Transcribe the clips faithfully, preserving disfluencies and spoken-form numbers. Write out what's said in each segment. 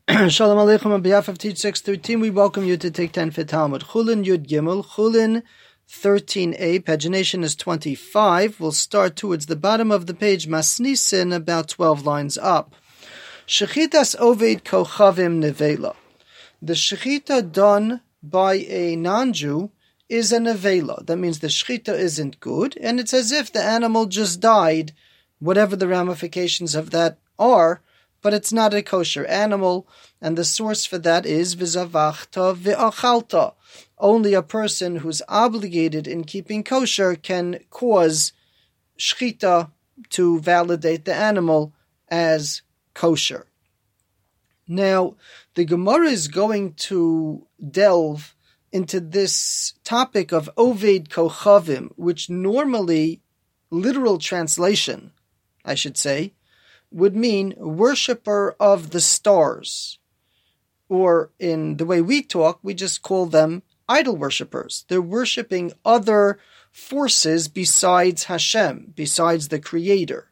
Shalom Aleichem. On behalf of Teach six thirteen, we welcome you to Take ten for Talmud. Chulin Yud Gimel, Chulin thirteen a, pagination is twenty-five. We'll start towards the bottom of the page, Masnisin, about twelve lines up. Shechitas Oved Kochavim Nevela. The Shechita done by a non-Jew is a Nevela. That means the Shechita isn't good, and it's as if the animal just died, whatever the ramifications of that are, but it's not a kosher animal, and the source for that is v'zavachta v'achalta. Only a person who's obligated in keeping kosher can cause shchita to validate the animal as kosher. Now, the Gemara is going to delve into this topic of Oved Kochavim, which normally, literal translation, I should say, would mean worshipper of the stars. Or in the way we talk, we just call them idol worshippers. They're worshiping other forces besides Hashem, besides the Creator.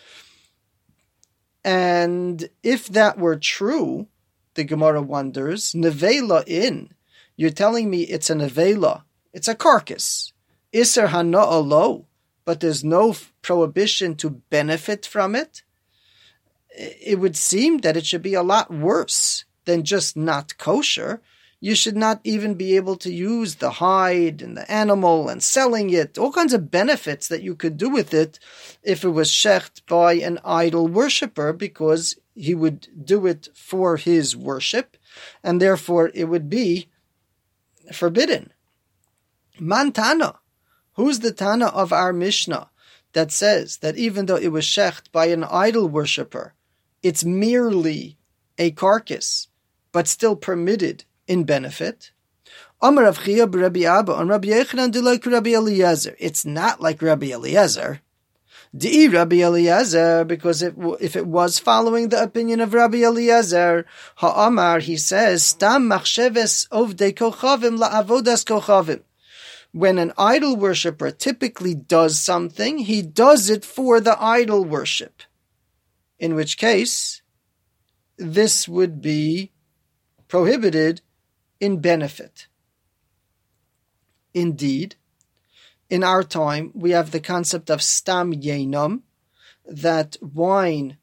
And if that were true, the Gemara wonders, nevela in, you're telling me it's a nevela, it's a carcass. Iser hana'ah lo, but there's no prohibition to benefit from it. It would seem that it should be a lot worse than just not kosher. You should not even be able to use the hide and the animal and selling it, all kinds of benefits that you could do with it if it was shecht by an idol worshipper, because he would do it for his worship, and therefore it would be forbidden. Man Tana, who's the Tana of our Mishnah that says that even though it was shecht by an idol worshipper, it's merely a carcass, but still permitted in benefit? Amar Rav Chia b'Rabbi Abba on Rabbi Yochanan d'loi k'Rabbi Eliezer. It's not like Rabbi Eliezer. D'I Rabbi Eliezer, because it, if it was following the opinion of Rabbi Eliezer, Ha'amar, he says, Stam machsheves ovdei kochavim la'avodas kochavim. When an idol worshipper typically does something, he does it for the idol worship. In which case, this would be prohibited in benefit. Indeed, in our time, we have the concept of stam yenam, that wine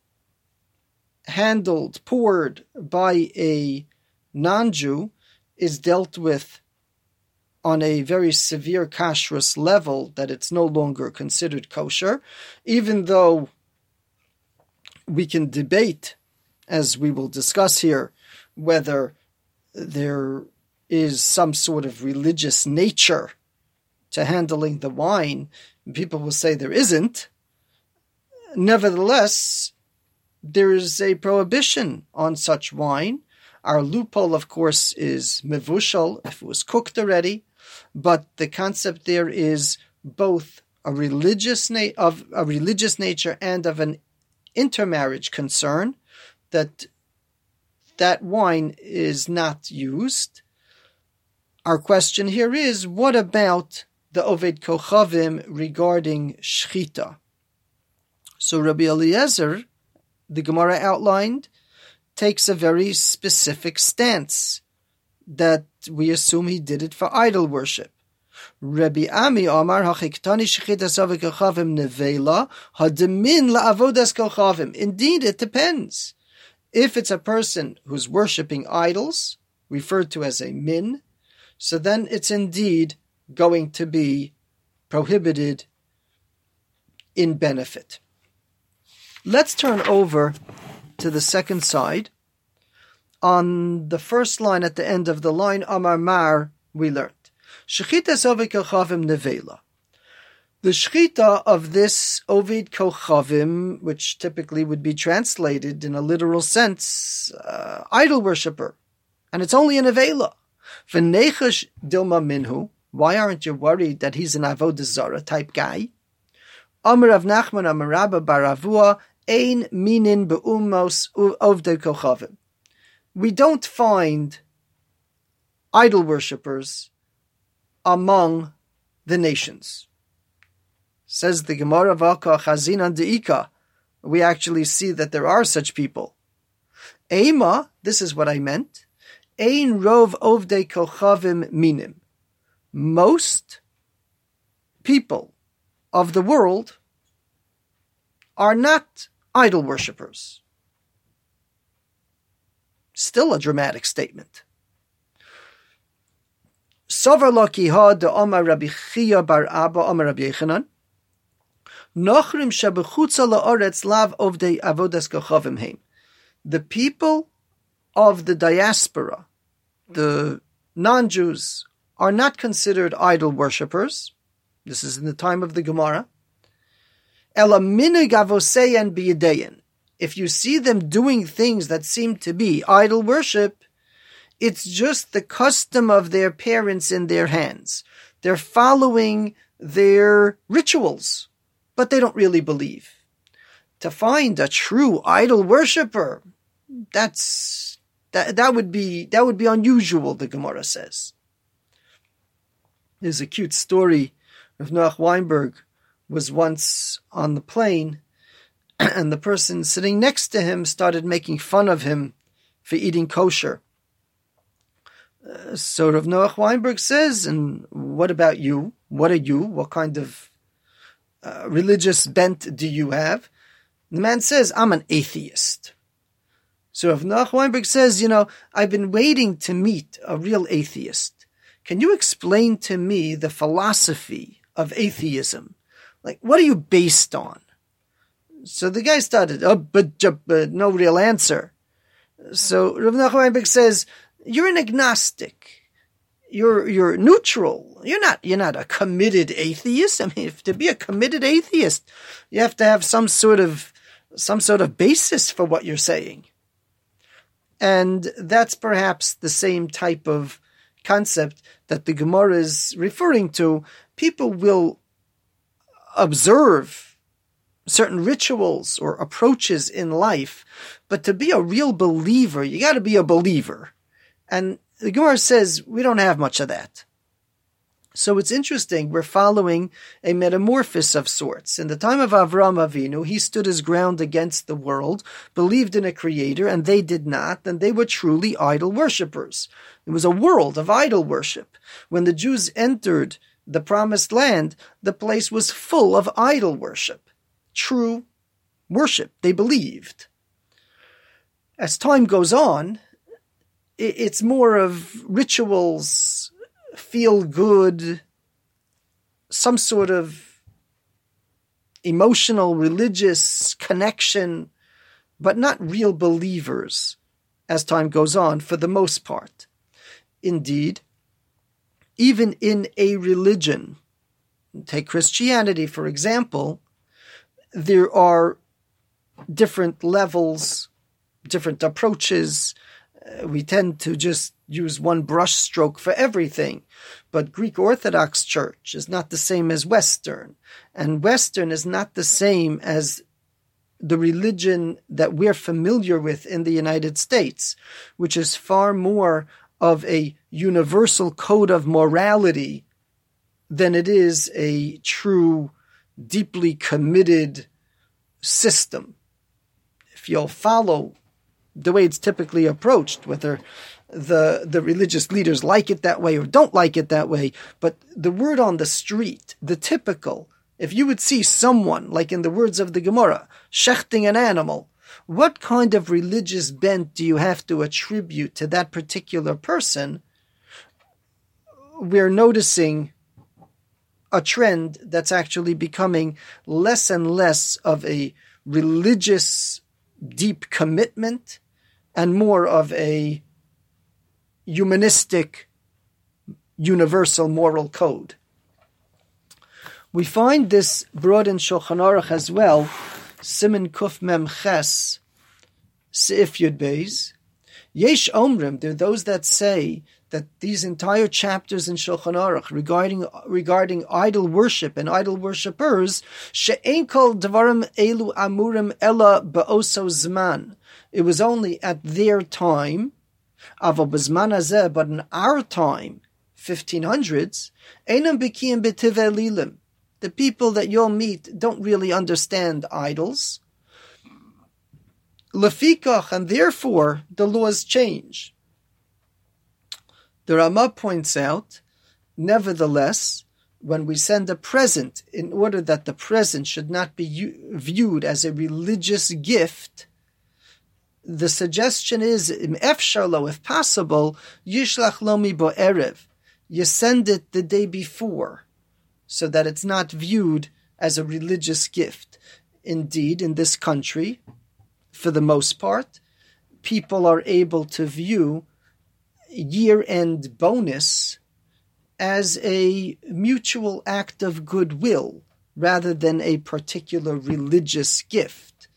handled, poured by a non-Jew is dealt with on a very severe kashrus level, that it's no longer considered kosher, even though we can debate, as we will discuss here, whether there is some sort of religious nature to handling the wine. People will say there isn't. Nevertheless, there is a prohibition on such wine. Our loophole, of course, is mevushal, if it was cooked already, but the concept there is both a religious na- of a religious nature and of an intermarriage concern, that that wine is not used. Our question here is, what about the Oved Kochavim regarding Shechita? So Rabbi Eliezer, the Gemara outlined, takes a very specific stance that we assume he did it for idol worship. Rabbi Ami Amar hachiktani shechitas oved kochavim nevela hademin laavodas kochavim. Indeed, it depends. If it's a person who's worshipping idols, referred to as a min, so then it's indeed going to be prohibited in benefit. Let's turn over to the second side. On the first line at the end of the line, Amar Mar, we learned Shechitas Oved Kochavim Nevela. The shechita of this Oved Kochavim, which typically would be translated in a literal sense, uh, idol worshipper, and it's only an nevela. V'nechash dilma minhu. Why aren't you worried that he's an avodah zara type guy? Amar Rav Nachman Amar Rabba bar Avua ein minin be'umos Oved Kochavim. We don't find idol worshippers among the nations. Says the Gemara Vaka Chazinan Deika, we actually see that there are such people. Ema, this is what I meant. Ein rov ovdei kochavim minim. Most people of the world are not idol worshippers. Still a dramatic statement. Sover lo ki ha de Omar Rabbi Chia bar Abba Omar Rabbi Yechanan. Nochrim shebechutza la'oretz lav ovdei avodas kochavim heim. The people of the diaspora, the non-Jews, are not considered idol worshippers. This is in the time of the Gemara. Ela minig avoseyan biyadeyan. If you see them doing things that seem to be idol worship, it's just the custom of their parents in their hands. They're following their rituals, but they don't really believe. To find a true idol worshipper, that's that that would be that would be unusual, the Gemara says. There's a cute story of Noach Weinberg was once on the plane, and the person sitting next to him started making fun of him for eating kosher. Uh, so Rav Noach Weinberg says, and what about you? What are you? What kind of uh, religious bent do you have? The man says, I'm an atheist. So Rav Noach Weinberg says, you know, I've been waiting to meet a real atheist. Can you explain to me the philosophy of atheism? Like, what are you based on? So the guy started, oh, but, but no real answer. So Rav Noach Weinberg says, you're an agnostic. You're you're neutral. You're not you're not a committed atheist. I mean, if to be a committed atheist, you have to have some sort of some sort of basis for what you're saying. And that's perhaps the same type of concept that the Gemara is referring to. People will observe certain rituals or approaches in life, but to be a real believer, you got to be a believer. And the Gemara says we don't have much of that. So it's interesting, we're following a metamorphosis of sorts. In the time of Avraham Avinu, he stood his ground against the world, believed in a creator, and they did not, and they were truly idol worshippers. It was a world of idol worship. When the Jews entered the promised land, the place was full of idol worship. True worship, they believed. As time goes on, it's more of rituals, feel good, some sort of emotional, religious connection, but not real believers as time goes on for the most part. Indeed, even in a religion, take Christianity for example, there are different levels, different approaches. Uh, we tend to just use one brush stroke for everything. But Greek Orthodox Church is not the same as Western. And Western is not the same as the religion that we're familiar with in the United States, which is far more of a universal code of morality than it is a true, deeply committed system. If you'll follow the way it's typically approached, whether the the religious leaders like it that way or don't like it that way, but the word on the street, the typical, if you would see someone, like in the words of the Gemara, shechting an animal, what kind of religious bent do you have to attribute to that particular person? We're noticing a trend that's actually becoming less and less of a religious deep commitment and more of a humanistic universal moral code. We find this brought in Shulchan Aruch as well, Siman Kuf Mem Ches, Seif Yud Beis. Yesh Omrim, there are those that say that these entire chapters in Shulchan Aruch regarding regarding idol worship and idol worshippers, she'ein kol dvarim elu amurim ella ba'oso zman. It was only at their time, avo b'zman hazeh, but in our time, fifteen hundreds, einam b'kiyim b'tivei lilim. The people that you'll meet don't really understand idols. Lefikach, and therefore the laws change. The Rama points out, nevertheless, when we send a present, in order that the present should not be u- viewed as a religious gift, the suggestion is, if possible, yishlach lomi bo erev. You send it the day before, so that it's not viewed as a religious gift. Indeed, in this country, for the most part, people are able to view year-end bonus as a mutual act of goodwill rather than a particular religious gift.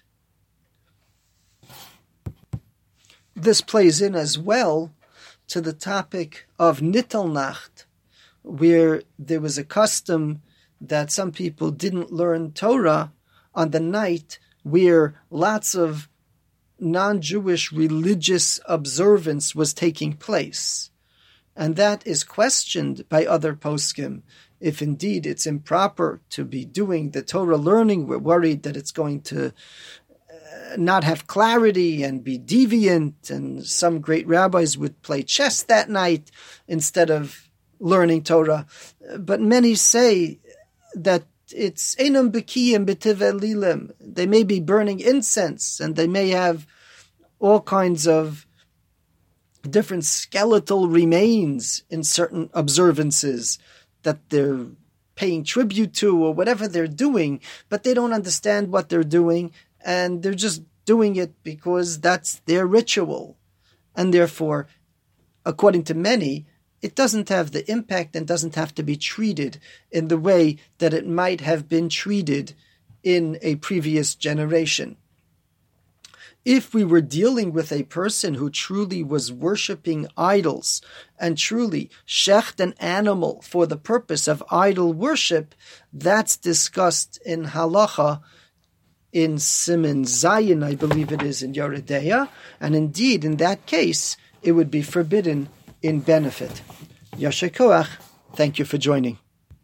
This plays in as well to the topic of Nittelnacht, where there was a custom that some people didn't learn Torah on the night where lots of non-Jewish religious observance was taking place. And that is questioned by other poskim. If indeed it's improper to be doing the Torah learning, we're worried that it's going to uh, not have clarity and be deviant, and some great rabbis would play chess that night instead of learning Torah. But many say that it's enam bekiyim b'tivei lilim. They may be burning incense, and they may have all kinds of different skeletal remains in certain observances that they're paying tribute to, or whatever they're doing, but they don't understand what they're doing, and they're just doing it because that's their ritual. And therefore, according to many, it doesn't have the impact and doesn't have to be treated in the way that it might have been treated in a previous generation. If we were dealing with a person who truly was worshipping idols and truly shecht an animal for the purpose of idol worship, that's discussed in halacha in Siman Zayin, I believe it is, in Yoreh De'ah, and indeed in that case it would be forbidden in benefit. Yasher koach, thank you for joining.